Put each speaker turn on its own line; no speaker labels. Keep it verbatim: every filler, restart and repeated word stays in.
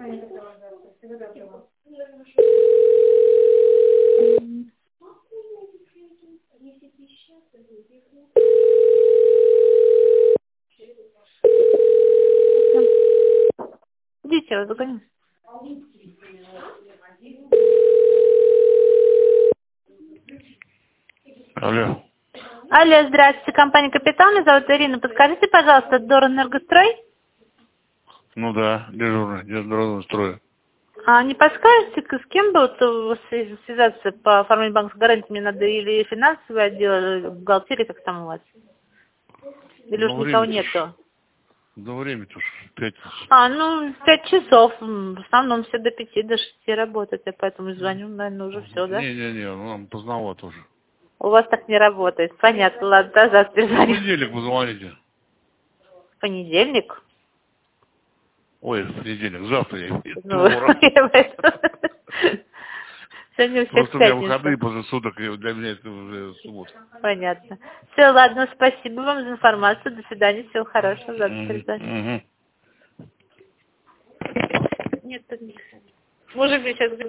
Идите, я вас догоню.
Алло.
Алло, здравствуйте, компания «Капитал», меня зовут Ирина. Подскажите, пожалуйста, Дорэнергострой?
Ну да, дежурный, дежурный строй.
А не подскажете, с кем бы вот свя- связаться по оформлению банковской гарантии? Мне надо или финансовый отдел, или бухгалтерия, как там у вас? Или уж
Ну
никого
время-то ж,
нету?
да время-то уж пять.
А, ну, пять часов. М, В основном все до пяти, до шести работают. Я поэтому звоню, наверное, уже все, да?
Не-не-не, ну нам поздновато уже.
У вас так не работает. Понятно, ладно, да, завтра
В
перезвоню.
понедельник позвоните.
В понедельник?
Ой, в понедельник, завтра я
Ну,
вторник.
я поэтому- Сегодня у всех
Просто у меня выходные
пятница.
после суток, и для меня это уже суббота.
Понятно. Все, ладно, спасибо вам за информацию. До свидания, всего хорошего. Завтра
Угу,
перезвоню.
угу.
Нет, тут не. Мужик мне сейчас